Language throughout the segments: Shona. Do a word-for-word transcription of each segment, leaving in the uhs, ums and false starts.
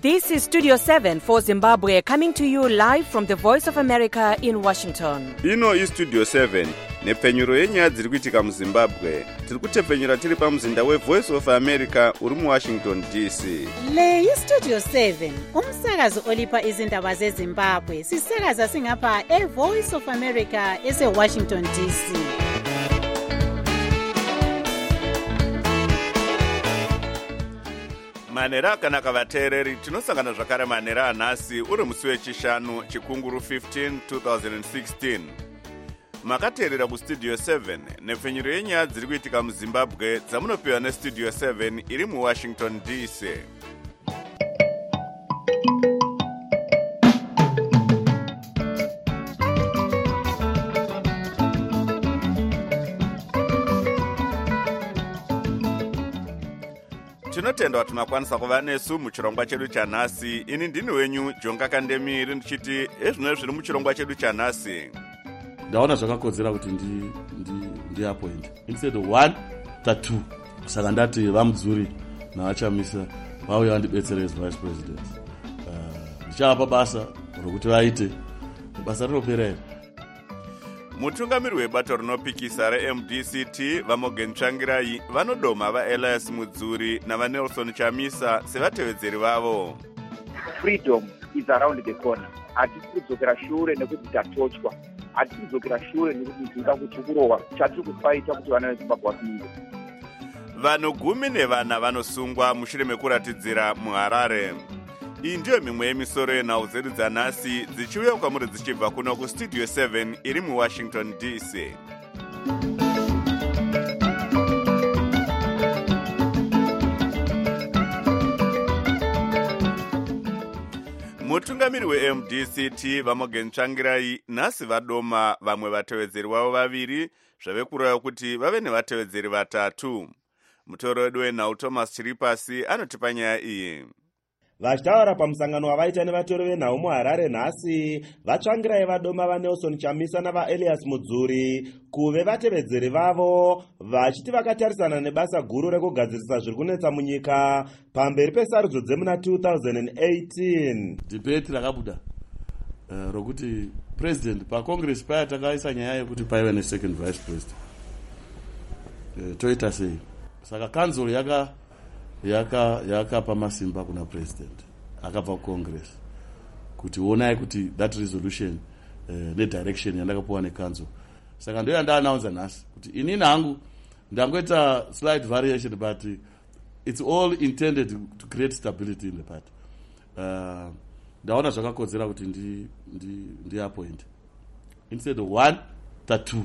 This is Studio seven for Zimbabwe, coming to you live from the Voice of America in Washington. Ino is Studio seven, nepfenyuro yenyaya dziri kuitika muZimbabwe. Tiri kutepfenyura tiri pamuzinda weVoice of America uri muWashington D C. Le yi Studio seven, umsakazo olipa izindaba zeZimbabwe. Sisakaza singapha eVoice of America eseWashington D C. Manera akanaka vateereri, tinosangana zvakare manera anhasi uri musi wechishanu chikunguru fifteen twenty sixteen. Makateerera kustudio seven nepfenyuro yenyaya dziri kuitika muZimbabwe dzamunopiwa nestudio seven iri muWashington D C. Tinotenda kuti makwanisa kuva nesu muchirongwa chedu chanhasi. Ini ndini wenyu Jonga Kandemiri ndichiti ezvino zviri muchirongwa chedu chanhasi. Ndaona zvakakodzera kuti ndi ndi ndi appoint instead of one ta two. Saka ndati vamudzuri naachamisa vauya vandibetsere as vice president. Uh, ndichapa basa rokuti vaite basa rinopera. Mutungamiri webato rinopikisa reM D C T vaMorgan Tsvangirai vanodoma vaElias Mudzuri navaNelson Chamisa sevatevedzeri vavo. Freedom is around the corner. Hatisi kudzokera shure nekuti tatochwa. Hatisi kudzokera shure nekuti tinoda kuchukurowa. Chatiri kufaita kuti vana veZimbabwe vafunde. Vanhu gumi nevana vanosungwa mushure mekuratidzira muHarare. Iyi ndiyo mimwe yemisoro yenhau dzedu dzanhasi dzichiuya kwamuri dzichibva kuno kustudio seven iri muWashington D C. Mutungamiri weM D C T vaMorgan Tsvangirai nhasi vadoma vamwe vatevedzeri vavo vaviri zvave kureva kuti vave nevatevedzeri vatatu. Mutoro wedu wenhau Thomas Chiripasi anotipa nyaya iyi. Vachitaura pamusangano wavaita nevatori venhau muHarare nhasi, vaTsvangirai vadoma vaNelson Chamisa navaElias Mudzuri kuve vatevedzeri vavo, vachiti vakatarisana nebasa guru rekugadzirisa zviri kunetsa munyika pamberi pesarudzo dzemuna two thousand eighteen. Debate rakabuda uh, rokuti president paCongress paya takaisa nyaya yekuti paive nesecond vice president. Uh, toita sei? Saka council yaka yaka yakapa masimba kuna president akabva kuCongress kuti onai kuti that resolution uh, ne direction yandakapuwa necouncil. Saka ndoya ndaannounce nhasi kuti inini hangu ndangoita slight variation but it's all intended to create stability in the party. Uh, ndaona zvakakodzera kuti ndi ndi ndi appoint instead of one ta two.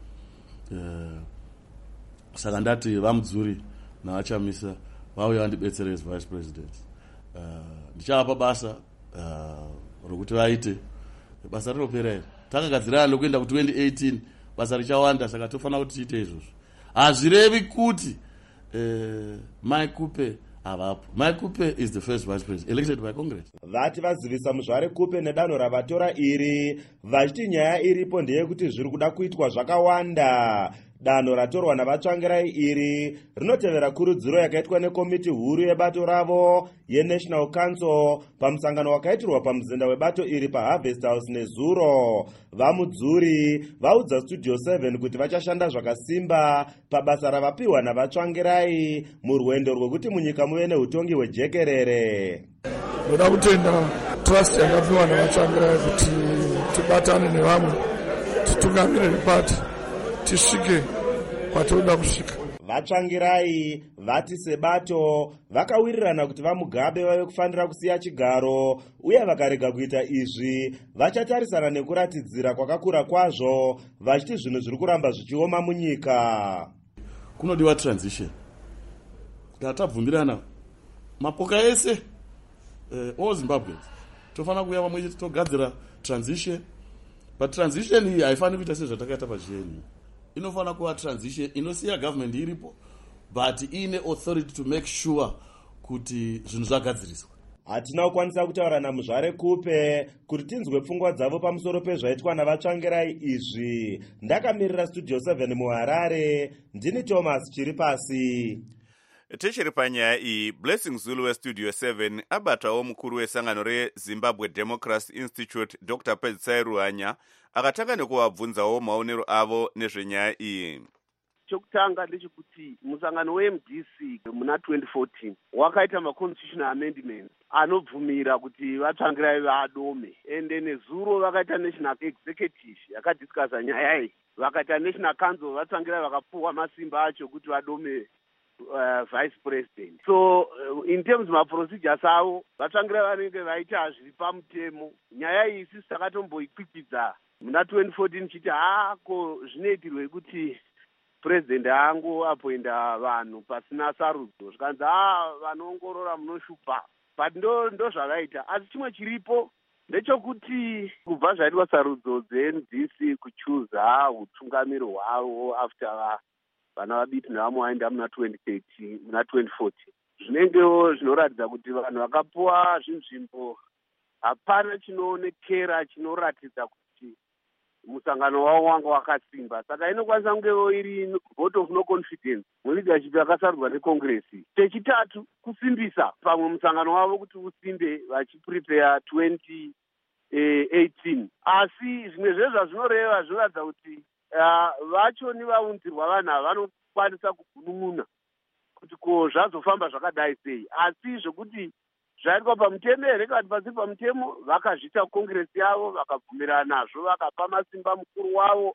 Uh, saka ndati vamudzuri naachamisa vauya vandibetsere as vice president. Uh, ndichapa basa uh, rokuti vaite basa rinopera. Takagadzirana nokuenda ku twenty eighteen basa richawanda, saka tofanira kuti tiite izvozvo. Hazvirevi kuti uh, Mike Kupe avapo. Mike Kupe is the first vice president elected by Congress. Vati vazivisa muzvare Kupe nedanho ravatora iri, vachiti nyaya iripo ndeyekuti zviri kuda kuitwa zvakawanda. Danho ratorwa navaTsvangirai iri rinotevera kurudziro yakaitwa nekomiti huru yebato ravo yeNational Council pamusangano wakaitirwa pamuzinda webato iri paHarvest House nezuro. VaMudzuri vaudza Studio seven kuti vachashanda zvakasimba pabasa ravapiwa navaTsvangirai murwendo rwekuti munyika muve neutongi hwejekerere. Ndoda kutenda trust yakapiwa navaTsvangirai kuti tibatane nevamwe titungamire ripati tisvike kwatoda kusvika. VaTsvangirai vati sebato vakawirirana kuti vaMugabe vave kufanira kusiya chigaro, uye vakarega kuita izvi vachatarisana nekuratidzira kwakakura kwazvo, vachiti zvinhu zviri kuramba zvichioma munyika. Kunodiwa transition. Kana tabvumirana mapoka ese uh, all Zimbabweans tofanira kuuya pamwe chete togadzira transition, but transition iyi haifaniri kuita sezvatakaita pacheni. Inofana kuva transition inosiya government iripo but ine authority to make sure kuti zvinhu zvagadziriswa. Hatina kukwanisa kutaura namuzvare Kupe kuti tinzwe pfungwa dzavo pamusoro pezvaitwa navaTsvangirai izvi. Ndakamirira Studio seven muHarare, ndini Thomas Chiripasi. Tichiri panyaya iyi, Blessing Zulu westudio seven abatawo mukuru wesangano reZimbabwe Democracy Institute Doctor Pedzisai Ruhanya akatanga nekuvabvunzawo maonero avo nezvenyaya iyi. Chokutanga ndechekuti musangano we-M D C muna twenty fourteen wakaita ma-constitutional amendments anobvumira kuti vatsvangirai vadome, ende nezuro vakaita national executive yakadiscussa nyaya iyi, vakaita national council vatsvangirai vakapuwa masimba acho kuti vadome uh, vice president. So uh, in terms of procedures avo vatsvangirai vanenge vaita zviri pamutemo. Nyaya iyi sisi takatomboikwikidza muna twenty fourteen chiti hako zvinoitirwe kuti president angu apoinda vanhu pasina sarudzo, zvikanzi ah vanoongorora munoshupa, but ndo ndo zvavaita. Asi chimwe chiripo ndechekuti kubva zvaitwa sarudzo dze-N D C kuchuza utungamiri hwavo after vana vabiti nevamwe vaenda muna twenty thirteen muna twenty fourteen, zvinengewo zvinoratidza kuti vanhu vakapuwa zvinzvimbo hapana chinoonekera chinoratidza kuti musangano wavo wanga wakasimba. Saka inokwanisa kungewo iri vote of no confidence muleadership yakasarudzwa nekongresi. Chechitatu, kusimbisa pamwe musangano wavo kuti usimbe vachiprepare twenty eighteen. Asi zvimwe zvezva zvinoreva zvinoratidza kuti vacho ni vaunzirwa vanhu ava vanokwanisa kugunun'una kuti ko zvazofamba zvakadai sei. Asi zvekuti zvaitwa pamutemo here kana pasi pamutemo vakazvita kongresi yavo vakabvumirana nazvo vakapa masimba mukuru wavo.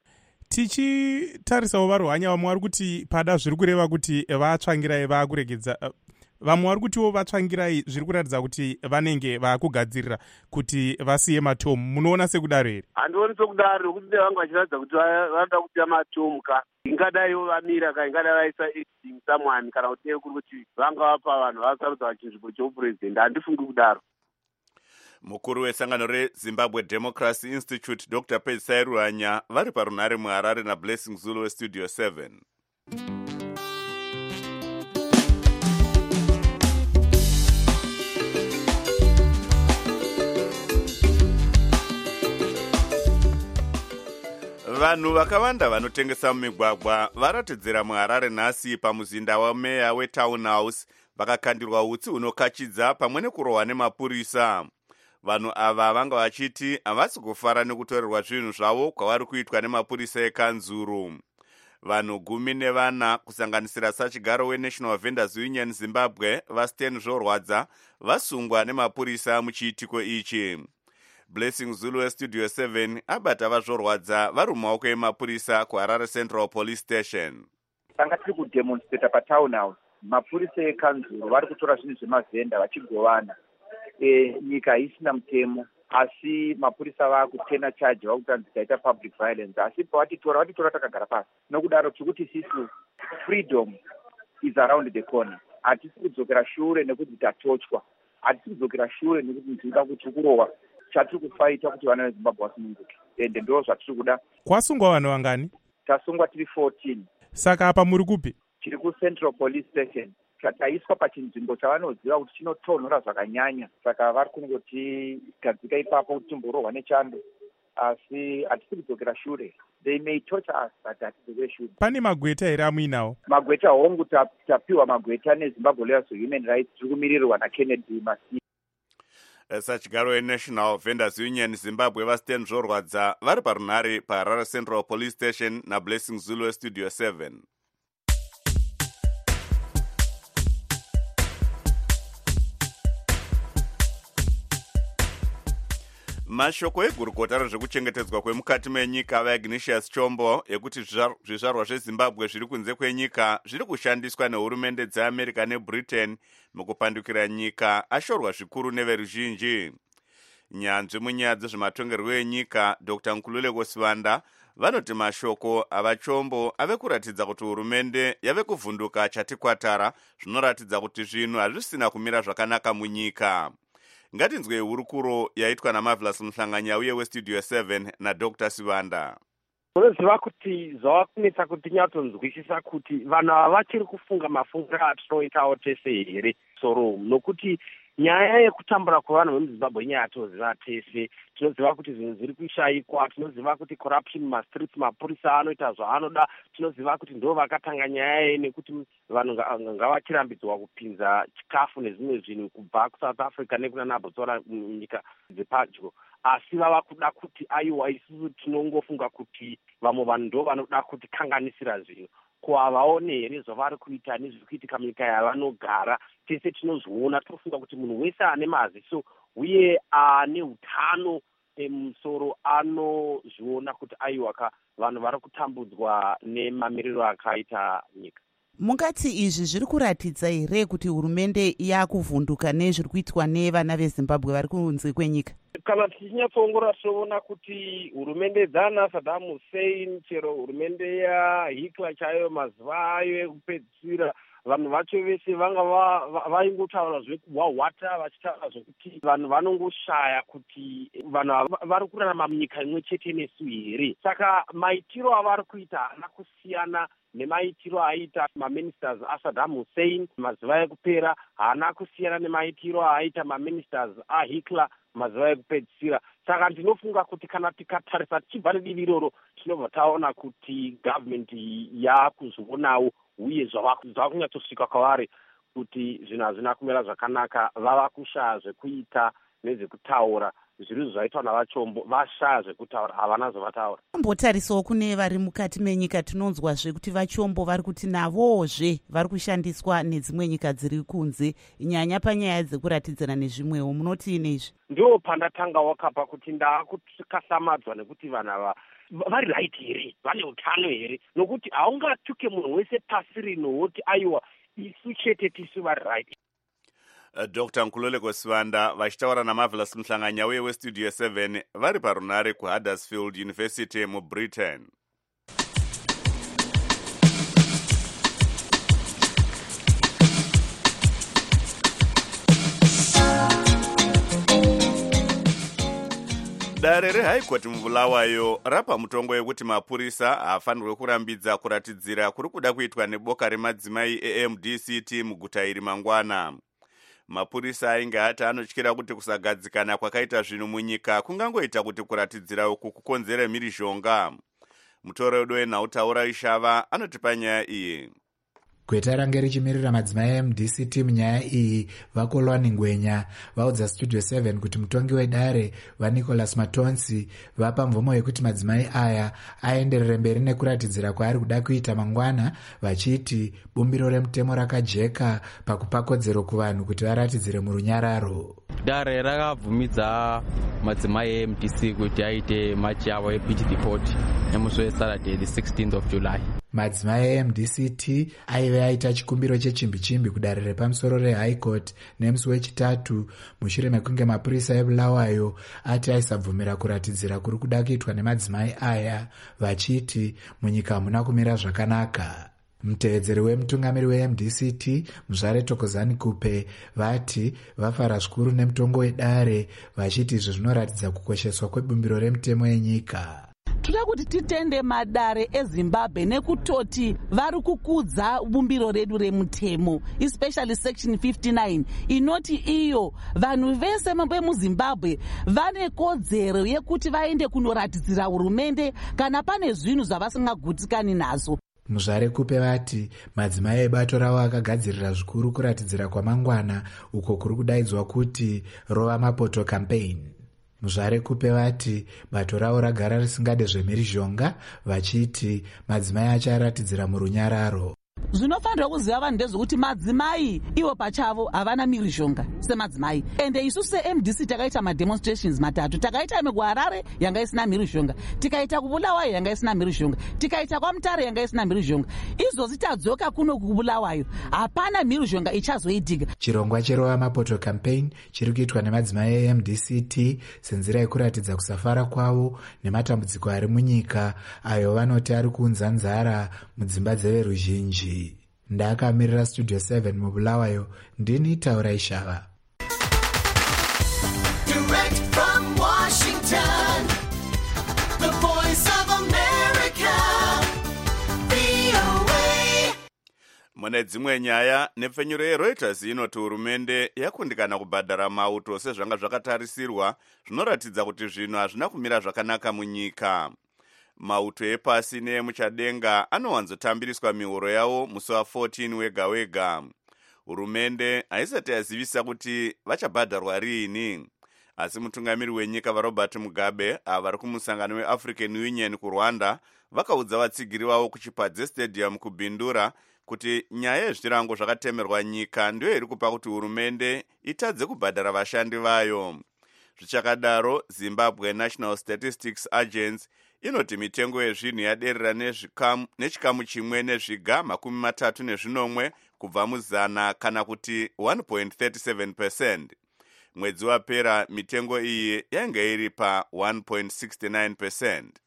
Tichitarisawo varuhanya vamwe vari kuti pada zviri kureva kuti vatsvangirai vakuregedza, vamwe vari kutiwo vatsvangirai zviri kuratidza kuti vanenge vakugadzirira kuti vasiye matomu. Munoona sekudaro here? Handioni sekudaro, nokuti vanga vachiratidza kuti vanoda kusiya matomu ka ingadaiwo vamira ka ingadai vaisa editing someone kana kuti kuri kuti vanga vapa vanhu vasarudza chinzvimbo cheupurezidendi. Handifungi kudaro. Mukuru wesangano reZimbabwe Democracy Institute Doctor Pedzisai Ruhanya vari parunare muHarare naBlessing Zulu westudio seven. Vanhu vakawanda vanotengesa mumigwagwa varatidzira muHarare nhasi pamuzinda wameya weTownhouse vakakandirwa utsi hunokachidza pamwe nekurohwa nemapurisa. Vanhu ava vanga vachiti havasi kufara nekutorerwa zvinhu zvavo kwavari kuitwa nemapurisa ekanzuru. Vanhu gumi nevana kusanganisira sachigaro weNational Vendors Union Zimbabwe vaStan Zvorwadza vasungwa nemapurisa muchiitiko ichi. Blessing Zulu westudio seven abata vazvorwadza vari mumaoko emapurisa kuHarare Central Police Station. Tanga tiri kudemonstrata paTownhouse, mapurisa ekanzuru vari kutora zvinhu zvemavhenda vachigovana. E, nyika isina mutemo, asi mapurisa vakutena charge vakutanzi taita public violence. Asi pavatitora vatitora takagara pasi. Nokudaro tikuti sisi freedom is around the corner. Hatisi kudzokera shure nekuti tatochwa. Hatisi kudzokera shure nekuti nzvida kuti kurohwa. Chatiri kufaita kuti vana veZimbabwe vasununguke. Ende ndo zvatiri kuda. Kwasungwa vanhu vangani? Tasungwa tiri fourteen. Saka apa muri kupi? Tiri kuCentral Police Station. Taiswa pachinzvimbo chavanoziva kuti chinotonhora zvakanyanya. Saka vari kungoti gadzika ipapo kuti timborohwa nechando. Asi hatisi kudzokera shure. They may torture us, but hatisi shure. Pane magweta here amuinawo? Magweta hongu tapiwa magweta neZimbabwe Lawyers for Human Rights tiri kumirirwa naKennedy Masi. Sachigaro weNational Vendors Union Zimbabwe vaStan Zvorwadza vari parunare paHarare Central Police Station naBlessing Zulu westudio seven. Mashoko egurukota rezvekuchengetedzwa kwemukati menyika vaIgnatius Chombo ekuti zvizvarwa zveZimbabwe zviri kunze kwenyika zviri kushandiswa nehurumende dzeAmerica neBritain mukupandukira nyika ashorwa zvikuru neveruzhinji. Nyanzvi munyaya dzezvematongerwo enyika Doctor Nkululeko Sivanda vanoti mashoko avachombo ave kuratidza kuti hurumende yave kuvhunduka chati kwatara, zvinoratidza kuti zvinhu hazvisina kumira zvakanaka munyika. Ngatinzwe hurukuro yaitwa naMarvelous Muhlanganya uye westudio seven naDoctor Sivanda. Unoziva kuti zvavakunetsa kuti tinyatonzwisisa kuti vanhu ava vachiri kufunga mafungiro atinoitawo tese here soro, nokuti nyaya yekutambura kwevanhu vemuzimbabwe inyaya yatoziva tese. Tinoziva kuti zvinhu zviri kushayikwa, tinoziva kuti corruption mastreets, mapurisa anoita zvaanoda, tinoziva kuti ndo vakatanga nyaya iyi nekuti vanhu ngavachirambidzwa kupinza chikafu nezvimwe zvinhu kubva kuSouth Africa nekuna Nabotswana munyika dzepadyo. Asi vava kuda kuti aiwa isusu tinongofunga kuti vamwe vanhu ndo vanoda kuti kanganisira zvinhu. Ko havaone here zvavari kuita nezviri kuitika munyika yavanogara. Tese tinozviona, tofunga kuti munhu wese ane maziso uye ane utano emusoro anozviona kuti aiwa ka vanhu vari kutambudzwa nemamiriro akaita nyika. Mungati izvi zviri kuratidza here kuti hurumende yakuvhunduka nezviri kuitwa nevana veZimbabwe vari kunze kwenyika? Kana tichinyatsoongorora tinoona kuti hurumende dzana Saddam Hussein, chero hurumende yaHitler chaiyo mazuva ayo ekupedzisira, vanhu vacho vese vanga vaingotaura zvekuhwahwata vachitaura zvekuti vanhu vanongoshaya kuti vanhu vari kurarama munyika imwe chete nesu here. Saka maitiro avari kuita haana kusiyana nemaitiro aiita maministers aSaddam Hussein mazuva ekupera, haana kusiyana nemaitiro aiita maministers aHitler mazuva ekupedzisira. Saka ndinofunga kuti kana tikatarisa tichibva nedivi iroro tinobva taona kuti gavhmendi yakuzvionawo uye zvava kunyatsosvika kwavari kuti zvinhu hazvina kumira zvakanaka. Vava kushaya zvekuita nezvekutaura. Zviri zvaitwa navachombo vashaya zvekutaura, havana zvavataura. Mbotarisawo kune vari mukati menyika, tinonzwazve kuti vachombo vari kuti navozve vari kushandiswa nedzimwe nyika dziri kunze, nyanya panyaya dzekuratidzana nezvimwewo. Munoti nezvi? Ndo pandatanga wakapa kuti ndakukasamadzwa nekuti vanhu ava vari right here, vane utano here, nokuti haungatuke munhu wese pasi rino woti aiwa isu chete tisu vari right. Doctor Nkululeko Sivanda vachitaura naMarvelous Mhlanganya uye weStudio seven vari parunare kuHuddersfield University muBritain. Dare reHigh Court muBulawayo rapa mutongo yekuti mapurisa hafanirwe kurambidza kuratidzira kuri kuda kuitwa neboka remadzimai eM D C T muguta iri mangwana. Mapurisa ainge ati anotyira kuti kusagadzikana kwakaita zvinhu munyika kungangoita kuti kuratidzira uku kukonzere mhirizhonga. Mutoredo wenhautaura Ishava anotipa nyaya iyi. Gweta range richimirira madzimai eM D C T munyaya iyi vakolwani Ngwenya vaudza Studio seven kuti mutongi wedare vaNicholas Matonsi vapa mvumo yekuti madzimai aya aenderere mberi nekuratidzira kwaari kuda kuita mangwana, vachiti bumbiro remutemo rakajeka pakupa kodzero kuvanhu kuti varatidzire murunyararo. Dare rakabvumidza madzimai eM D C kuti aite machi yavo yebeach deport nemusi weSaturday the sixteenth of July. Madzimai eM D C T aive aita chikumbiro chechimbi-chimbi kudare repamusoro reHigh Court nemusi wechitatu mushure mekunge mapurisa eBulawayo ati aisabvumira kuratidzira kuri kuda kuitwa nemadzimai aya, vachiti munyika hamuna kumira zvakanaka. Mutevedzeri wemutungamiri weM D C T Muzvare Thokozani Kupe vati vafara zvikuru nemutongo wedare, vachiti izvi zvinoratidza kukosheswa kwebumbiro remutemo yenyika. Toda kuti titende madare eZimbabwe nekutoti vari kukudza bumbiro redu remutemo, especially section fifty-nine inoti iyo vanhu vese vemuZimbabwe vane kodzero yekuti vaende kunoratidzira hurumende kana pane zvinhu zvavasingagutikani nazvo. Muzvare Kupe vati madzimai ebato ravo akagadzirira zvikuru kuratidzira kwamangwana uko kuri kudaidzwa kuti Rova Mapoto campaign. Muzvare Kupe vati bato ravo ragara risingade zvemhirizhonga, vachiti madzimai acharatidzira murunyararo. Zvinofanira kuziva vanhu ndezvekuti madzimai ivo pachavo havana mhirizhonga semadzimai. Ende isu seM D C takaita mademonstrations matatu. Takaita muGwarare yanga isina mhirizhonga, tikaita kuBulawayo yanga isina mhirizhonga, tikaita kwaMutare yanga isina mhirizhonga. Izvozvi tadzoka kuno kuBulawayo hapana mhirizhonga ichazoitika. Chirongwa cheRova Mapoto campaign chiri kuitwa nemadzimai eM D C T senzira yekuratidza kusafara kwavo nematambudziko ari munyika ayo vanoti ari kuunza nzara mudzimba dzeveruzhinji. Ndakamirira Studio seven muBulawayo, ndini Taura Ishava. Direct from Washington, the voice of America, V O A. Mune dzimwe nyaya, nepfenyuro yeReuters inoti hurumende yakundikana kubhadhara mauto sezvanga zvakatarisirwa, zvinoratidza kuti zvinhu hazvina kumira zvakanaka munyika. Mauto epasi neemuchadenga anowanzotambiriswa mihoro yawo musi wa14 wega wega. Hurumende haisati yazivisa kuti vachabhadharwa riini. Asi mutungamiri wenyika vaRobert Mugabe avari kumusangano weAfrican Union kuRwanda vakaudza vatsigiri vavo kuChipadze Stadium kubhindura kuti nyaya yezvirango zvakatemerwa nyika ndiyo iri kupa kuti hurumende itadze kubhadhara vashandi vayo. Zvichakadaro, Zimbabwe National Statistics Agency inoti mitengo yezvinhu yaderera nechikamu chimwe nezviga makumi matatu nezvinomwe kubva muzana kana kuti one point three seven percent. Mwedzi wapera mitengo iyi yanga iri pa one point six nine percent.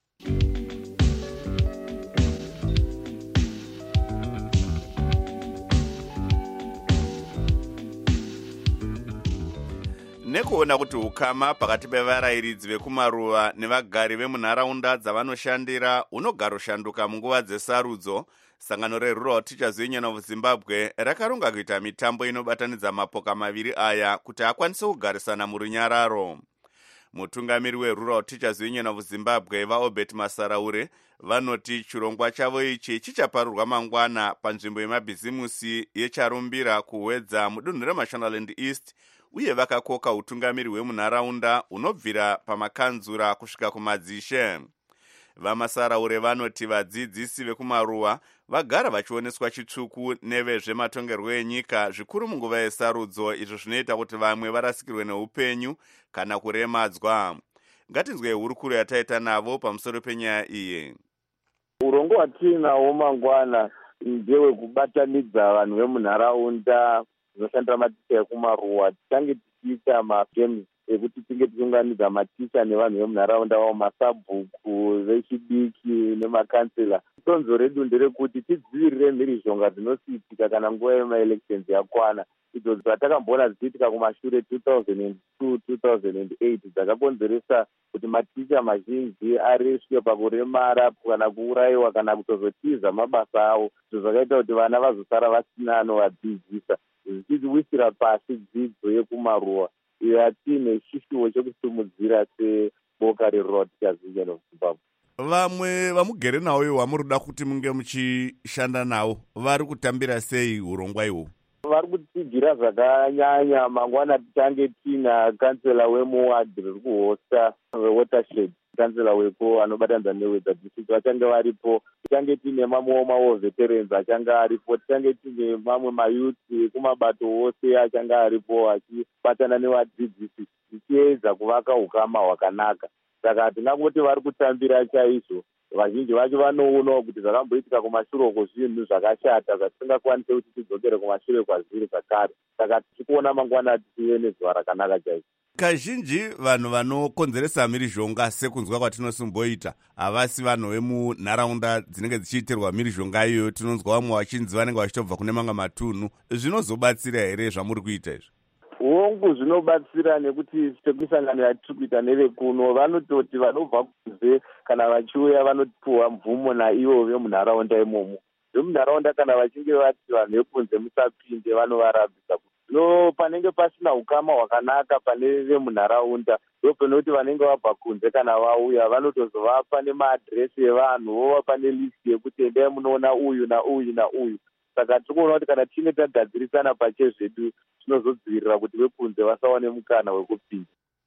Nekuona kuti ukama pakati pevarayiridzi vekumaruva nevagari vemunharaunda dzavanoshandira unogara ushanduka munguva dzesarudzo, sangano reRural Teachers Union of Zimbabwe rakaronga kuita mitambo inobatanidza mapoka maviri aya kuti akwanise kugarisana murunyararo. Mutungamiri weRural Teachers Union of Zimbabwe vaObert Masaraure vanoti chirongwa chavo ichi chichaparurwa mangwana panzvimbo yemabhizimusi yeCharumbira kuwedza mudunhu reMashonaland East, uye vakakoka utungamiri hwemunharaunda unobvira pamakanzura kusvika kumadzishe. Vamasaraure vanoti vadzidzisi vekumaruva vagara vachioneswa chitsvuku nevezvematongerwo enyika zvikuru munguva yesarudzo, izvo zvinoita kuti vamwe varasikirwe neupenyu kana kuremadzwa. Ngatinzwe hurukuro yataita navo pamusoro penyaya iyi. Urongo hwatinahwo mangwana ndewekubatanidza vanhu vemunharaunda dzinoshandira maticha ekumaruwa. Tichange tichiita magames ekuti tinge tichiunganidza maticha nevanhu vemunharaunda vavo, masabhuku vechidiki nemakansela. Sonzo redu nderekuti tidzivirire mhirizhonga dzinosiitika kana nguva yemaelections yakwana, idzo dzatakamboona dzichiitika kumashure two thousand two two thousand eight dzakakonzeresa kuti maticha mazhinji areswe pakuremara kana kuurayiwa kana kutozotiza mabasa avo, izvo zvakaita kuti vana vazosara vasina anovadzidzisa, zvichiwisira pasi dzidzo yekumaruwa iyo yatine shishuwo chekusimudzira seboka reRural Teachers Union of Zimbabwe. Vamwe vamugere nawo iwo vamuruda kuti munge muchishanda nawo vari kutambira sei hurongwa ihwo? Vari kutigira zvakanyanya. Mangwana tichange tina kansela wemuwadhi riri kuhosta wewatershed, kansela weko anobatanidza newedza district vachange varipo. Tichange tine mamwewo mawo veterans achange aripo. Tichange tine mamwe mayuthi kumabato wose achange aripo achibatana nevadzidzisi tichiedza kuvaka ukama hwakanaka. Saka hatingangoti vari kutambira chaizvo. Vazhinji vacho vanoonawo kuti zvakamboitika kumashure uko zvinhu zvakashata zvatisingakwanise kuti tidzokere kumashure kwazviri zvakare. Saka tichikuona mangwana tive nezuva rakanaka chaizvo. Kazhinji vanhu vanokonzeresa mhirizhonga sekunzwa kwatinosimboita havasi vanhu vemunharaunda dzinenge dzichiitirwa mhirizhonga iyoyo. Tinonzwa vamwe vachinzi vanenge vachitobva kune mamwe matunhu. Zvinozobatsira here zvamuri kuita izvo? Hongu zvinobatsira nekuti sekusangano yatiri kuita nevekuno vanototi vanobva kunze kana vachiuya vanopiwa mvumo naivo vemunharaunda imomo. Vemunharaunda kana vachinge vati vanhu vekunze musapinde vanovarambisa. No, panenge pasina ukama hwakanaka pane vemunharaunda, ndopenoti vanenge vabva kunze kana vauya vanotozovapa nemaadhiresi evanhu, vovapa nelisti yekuti endai munoona uyu nauyu nauyu. Saka tikuona kuti kana tinge tagadzirisana pachezvedu tinozodzivirira kuti vekunze vasawane mukana wekupinda.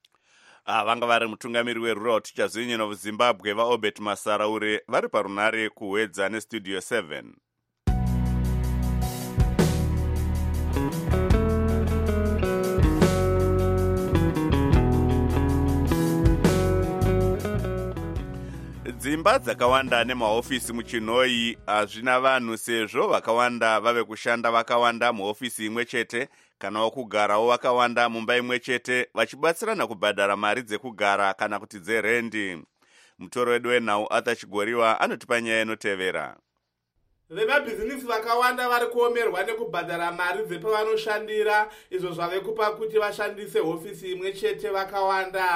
Ah, vanga vari mutungamiri weRural Teachers Union of Zimbabwe vaObert Masaraure vari parunare kuwedza nestudio seven. Dzimba dzakawanda nemahofisi muChinoi hazvina vanhu sezvo vakawanda vave kushanda vakawanda muhofisi imwe chete kana wokugarawo vakawanda mumba imwe chete vachibatsirana kubhadhara mari dzekugara kana kuti dzerendi. Mutoro wedu wenhau Arthur Chigoriwa anotipa nyaya inotevera. Vemabhizinisi vakawanda vari kuomerwa nekubhadhara mari dzepavanoshandira, izvo zvave kupa kuti vashandise hofisi imwe chete vakawanda.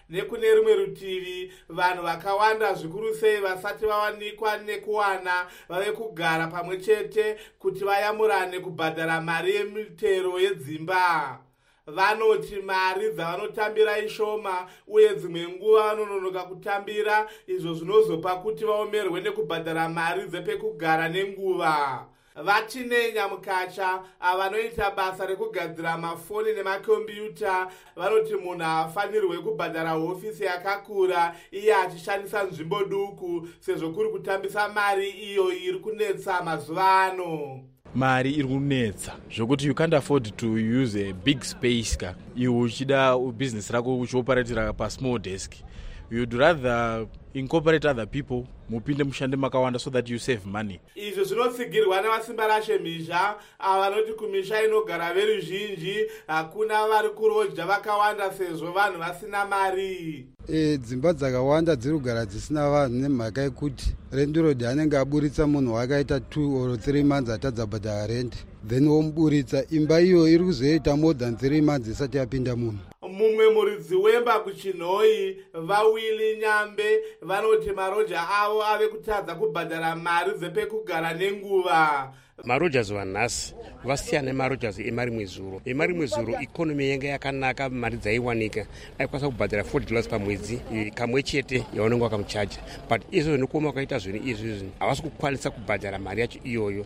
nekune rumwe rutivi vanhu vakawanda zvikuru sei vasati vawanikwa nekuwana vave kugara pamwe chete kuti vayamurane kubhadhara mari yemitero yedzimba. Vanoti mari dzavanotambira ishoma uye dzimwe nguva vanononoka kutambira, izvo zvinozopa kuti vaomerwe nekubhadhara mari dzepekugara nenguva. Vatine Nyamukacha avanoita basa rekugadzira mafoni nemakombiyuta vanoti munhu hafanirwe kubhadhara hofisi yakakura iye achishandisa nzvimbo duku, sezvo kuri kutambisa mari iyo iri kunetsa mazuva ano. Mari iri kunetsa zvokuti you can't afford to use a big space ka iwe uchida business rako uchioperatira pa small desk. You'd rather incorporate other people mupinde mushande makawanda so that you save money. Izvo zvinotsigirwa nevasimba rashe mhizha avanoti kumisha inogara veruzhinji hakuna vari kurodya vakawanda sezvo vanhu vasina mari. E, dzimba dzakawanda dziri kugara dzisina vanhu nemhaka yekuti rent road anenge aburitsa munhu wakaita two or three months atadza bhadhara rent, then womuburitsa imba iyo iri kuzoita more than three months isati yapinda munhu. Mumwe muridzi wemba kuchinhoi vawili Nyambe vanoti maroja avo ave kutadza kubhadhara mari dzepekugara nenguva. Marojas vanhasi vasiyana nemarojas emarimwe zuro. Emarimwe zuro ikonomi yanga yakanaka, mari dzaiwanika, aikwanisa kubhadhara forty dollars pamwedzi kamwe chete yaunenge wakamuchaja, but izvo zvinokoma wakaita zvinhu izvi havasi kukwanisa kubhadhara mari yacho iyoyo.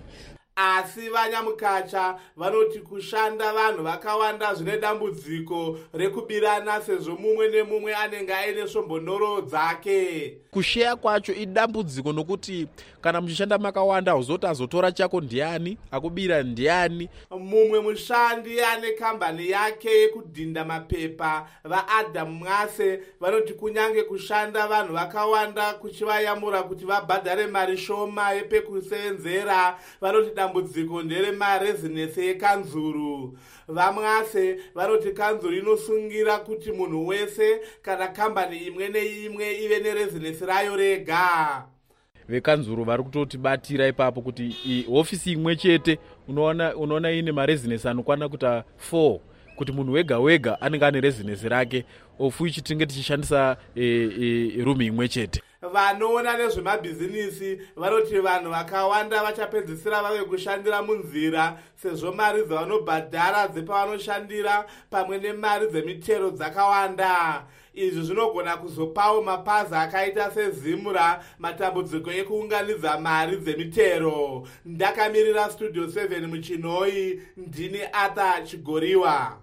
Asi vaNyamukacha vanoti kushanda vanhu vakawanda zvine dambudziko rekubirana sezvo mumwe nemumwe anenge aine svombonoro dzake. Kusheya kwacho idambudziko nokuti kana muchishanda makawanda uzoti azotora chako ndiani, akubira ndiani. Mumwe mushandi ane kambani yake yekudhinda mapepa vaAdam Mwase vanoti kunyange kushanda vanhu vakawanda kuchivayamura kuti vabhadhare mari shoma yepekusenzera, vanoti dambudziko ndere marezinesi yekanzuru. VaMwase vanoti kanzuru inosungira kuti munhu wese kana kambani imwe neimwe ive nerezinesi rayo rega. Vekanzuru vari kutotibatira ipapo kuti hofisi imwe chete unoona unoona ine marezinesi anokwana kuta four, kuti munhu wega wega anenge ane rezinesi rake, of which tinge tichishandisa e, e, rumi imwe chete. Vanoona nezvemabhizinisi vanoti vanhu vakawanda vachapedzisira vave kushandira munzira sezvo mari dzavanobhadhara dzepavanoshandira pamwe nemari dzemitero dzakawanda. Izvi zvinogona kuzopawo mapazi akaita seZimura matambudziko ekuunganidza mari dzemitero. Ndakamirira Studio seven muchinhoi, ndini Arthur Chigoriwa.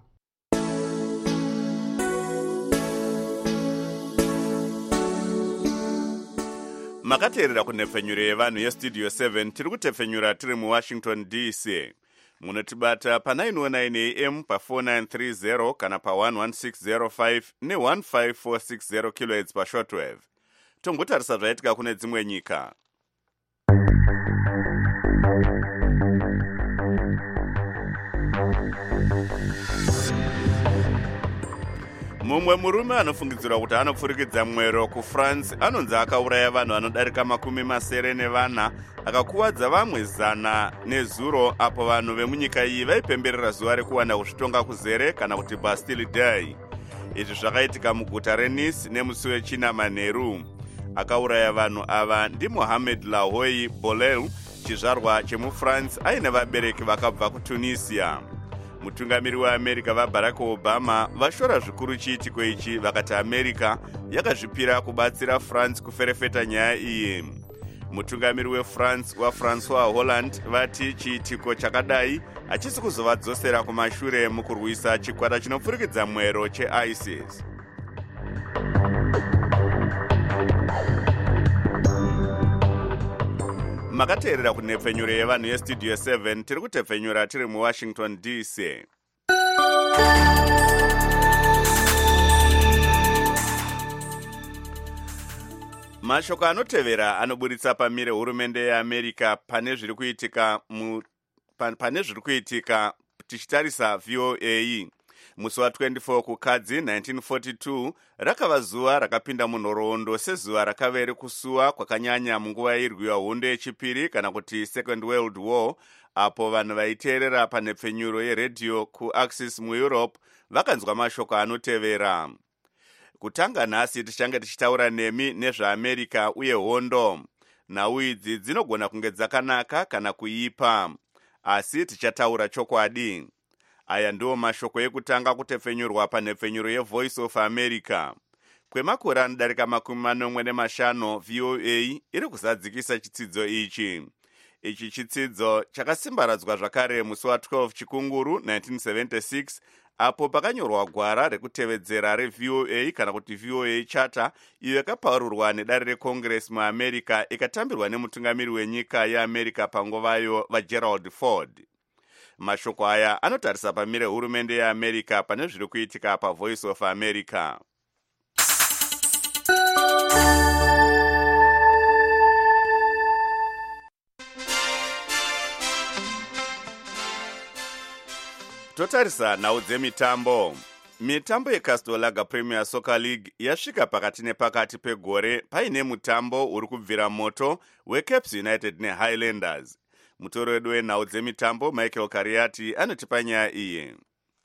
Makateerera kunhepfenyuro yevanhu yestudio seven tiri kutepfenyura tiri muWashington D C. Munotibata pa nine oh nine A M pa four nine three zero kana pa one one six zero five ne one five four six zero kilohertz pa shortwave. Tongotarisa zvaitika kune dzimwe nyika. Mumwe murume anofungidzirwa kuti anopfurikidza mwero kuFrance anonzi akauraya vanhu vanodarika makumi masere nevana, akakuwadza vamwe zana nezuro apo vanhu vemunyika iyi vaipemberera zuva rekuwanda kuzvitonga kuzere kana kuti Bastille Day. Izvi zvakaitika muguta reNice nemusi wechina manheru. Akauraya vanhu ava ndi Mohamed Lahoui Bolel, chizvarwa chemuFrance aine vabereki vakabva kuTunisia. Mutungamiri weAmerica vaBarack Obama vashora zvikuru chiitiko ichi vakati America yakazvipira kubatsira France kuferefeta nyaya iyi. Mutungamiri weFrance waFrancois Hollande vati chiitiko chakadai hachisi kuzovadzosera kumashure mukurwisa chikwata chinopfurikidza mwero cheISIS. Makateerera kunhepfenyuro yevanhu yestudio seven tiri kutepfenyura tiri muWashington D C. Mashoko anotevera anoburitsa pamire hurumende yeAmerica pane zviri kuitika mu pane zviri kuitika tichitarisa V O A. Musi wa twenty-four kukadzi nineteen forty-two rakava zuva rakapinda munhoroondo sezuva rakave rekusuwa kwakanyanya munguva irwiwa hondo yechipiri kana kuti Second World War, apo vanhu vaiteerera panhepfenyuro yeredhiyo kuAxis muEurope vakanzwa mashoko anotevera. Kutanga nhasi tichange tichitaura nemi nezvaamerica uye hondo. Nhau idzi dzinogona kunge dzakanaka kana kuipa, asi tichataura chokwadi. Aya ndiwo mashoko ekutanga kutepfenyurwa panhepfenyuro yeVoice of America. Kwemakore anodarika makumi manomwe nemashanu, V O A iri kuzadzikisa chitsidzo ichi. Ichi chitsidzo chakasimbaradzwa zvakare musi wa12 Chikunguru nineteen seventy-six, apo pakanyorwa gwara rekutevedzera reV O A kana kuti V O A Charter, iyo yakapaururwa nedare reCongress muAmerica ikatambirwa nemutungamiri wenyika yeAmerica panguvayo vaGerald Ford. Mashoko aya anotarisa pamire hurumende yeAmerica pane zviri kuitika paVoice of America. Totarisa nhau dzemitambo. Mitambo yeCastor Lager Premier Soccer League yasvika pakati nepakati pegore paine mutambo uri kubvira moto weCaps United neHighlanders. Mutoro wedu wenhau dzemitambo Michael Kariati anotipa nyaya iyi.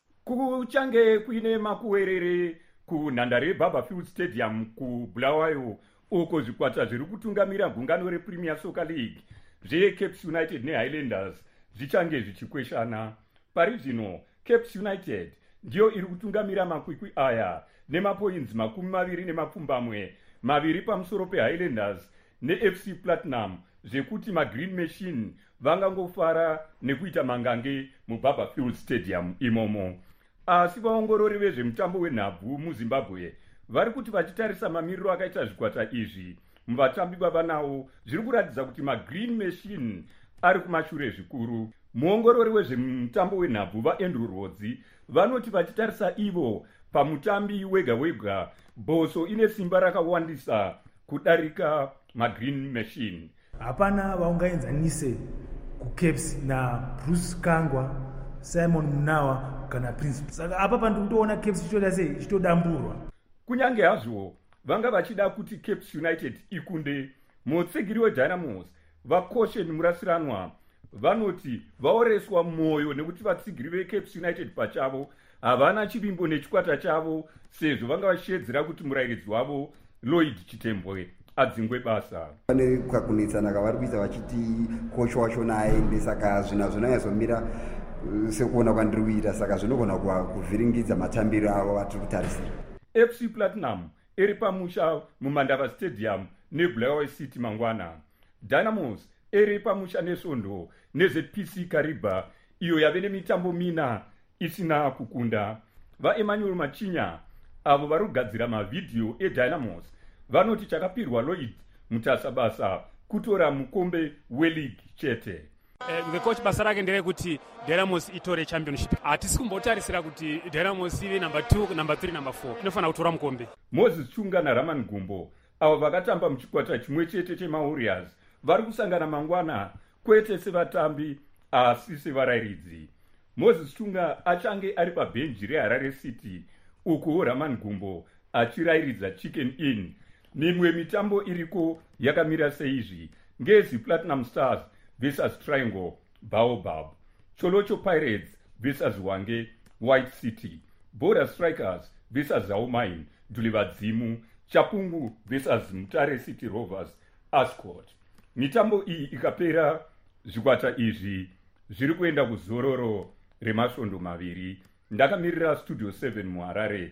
Kuchange kuine makuwerere kunhandare yeBarberfield Stadium kuBulawayo, uko zvikwata zviri kutungamira gungano rePremier Soccer League zveCaps United neHighlanders zvichange zvichikweshana. Pari zvino Caps United ndiyo iri kutungamira makwikwi aya nemapoints makumi maviri nemapfumbamwe maviri pamusoro peHighlanders neF C Platinum, zvekuti maGreen Machine vangangofara nekuita mangange muBarberfield Stadium imomo. Asi vaongorori vezvemutambo wenhabvu muZimbabwe vari kuti vachitarisa mamiriro akaita zvikwata izvi muvatambi vavanawo, zviri kuratidza kuti maGreen Machine ari kumashure zvikuru. Muongorori wezvemutambo wenhabvu vaAndrew Rodzi vanoti vachitarisa ivo pamutambi wega wega, Boso ine simba rakawandisa kudarika maGreen Machine. Hapana vaungaenzanise kuCaps na Bruce Kangwa, Simon Munawa kana Prince. Saka apa pandikutoona Caps chichoda sei chitodamburwa. Kunyange hazvo vanga vachida kuti Caps United ikunde, mutsegiri weDynamos vaCaution Murasiranwa vanoti vaoreswa mwoyo nekuti vatsigiri veCaps United pachavo havana chivimbo nechikwata chavo, sezvo vanga vachishedzera kuti murayiridzi wavo Lloyd Chitembwe adzingwe basa. Pane kukakunetsana kavari kuita vachiti kocho wacho naende, saka zvina zvinonyazomira sekuona kwandiri kuita, saka zvinogona kuvhiringidza matambiro avo vatiri kutarisira. F C Platinum iri pamusha muMandava Stadium neBulawayo City mangwana. Dynamos iri pamusha neSondo neZPC Kariba, iyo yave nemitambo mina isina kukunda. VaEmmanuel Machinya avo vari kugadzira mavhidhiyo eDynamos vanoti chakapirwa Lloyd mutasabasa kutora mukombe weleague chete. Uh, the coach basa rake nderekuti Dynamos itore championship. Hatisi kumbotarisira kuti Dynamos ive number two, number three, number four. Inofana kutora mukombe. Moses Chunga naRaman Gumbo avo vakatamba muchikwata chimwe chete chemaWarriors vari kusangana mangwana, kwete sevatambi asi sevarayiridzi. Moses Chunga achange ari pabhenji reHarare City, uko Raman Gumbo achirayiridza Chicken Inn. Mimwe mitambo iriko yakamira seizvi: Ngezi Platinum Stars versus Triangle Baobab, Cholocho Pirates versus Wange White City, Border Strikers versus Zaumine Dulivadzimu, Chapungu versus Mutare City Rovers Ascot. Mitambo iyi ikapera, zvikwata izvi zviri kuenda kuzororo remasvondo maviri. Ndakamirira Studio seven muHarare,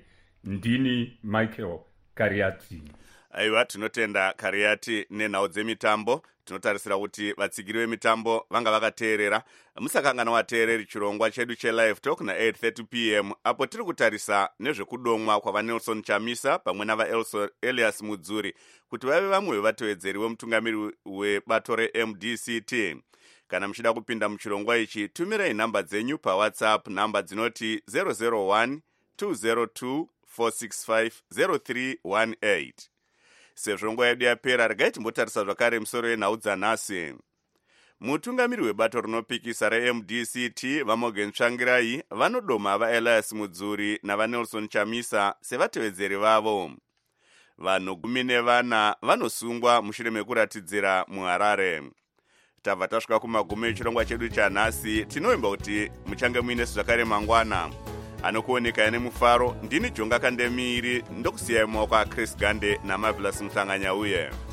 ndini Michael Kariati. Aiwa, tinotenda Kariati nenhau dzemitambo. Tinotarisira kuti vatsigiri vemitambo vanga vakateerera. Musakangana wateereri chirongwa chedu chelive talk na eight thirty p m apo tiri kutarisa nezvekudomwa kwavaNelson Chamisa pamwe navaElias Mudzuri kuti vave vamwe vevatevedzeri vemutungamiri webato reM D C T. Kana muchida kupinda muchirongwa ichi, tumirai nhamba dzenyu paWhatsApp, nhamba dzinoti zero zero one two zero two four six five zero three one eight. Sezvo nguva yedu yapera, regai timbotarisa zvakare musoro yenhau dzanhasi. Mutungamiri webato rinopikisa reM D C T vaMorgan Tsvangirai vanodoma vaElias Mudzuri navaNelson Chamisa sevatevedzeri vavo. Vanhu gumi nevana vanosungwa mushure mekuratidzira muHarare. Tabva tasvika kumagumi echirongwa chedu chanhasi. Tinoimba kuti muchange muine zvakare mangwana. anokuoneka nemufaro ndini Jonga Kandemiri ndokusiyai maoko aChris Gande naMarvelous Mhlanganya uye